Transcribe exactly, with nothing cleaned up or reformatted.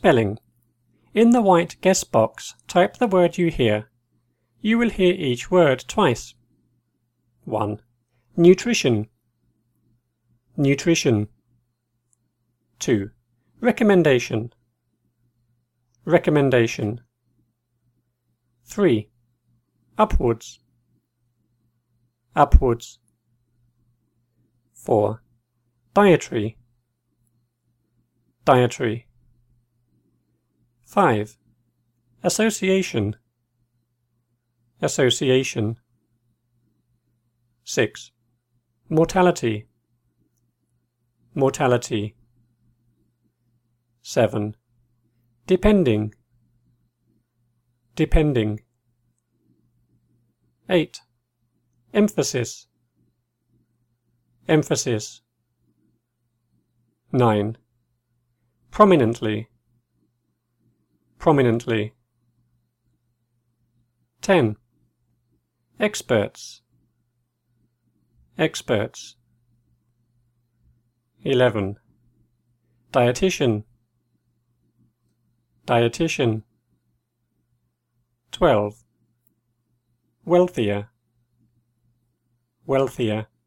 Spelling. In the white guess box, type the word you hear. You will hear each word twice. one. Nutrition. Nutrition. two. Recommendation. Recommendation. three. Upwards. Upwards. four. Dietary. Dietary. five. Association. Association. six. Mortality. Mortality. seven. Depending. Depending. eight. Emphasis. Emphasis. nine. Prominently. Prominently. ten. Experts. Experts. eleven. Dietitian. Dietitian. twelve. Wealthier. Wealthier.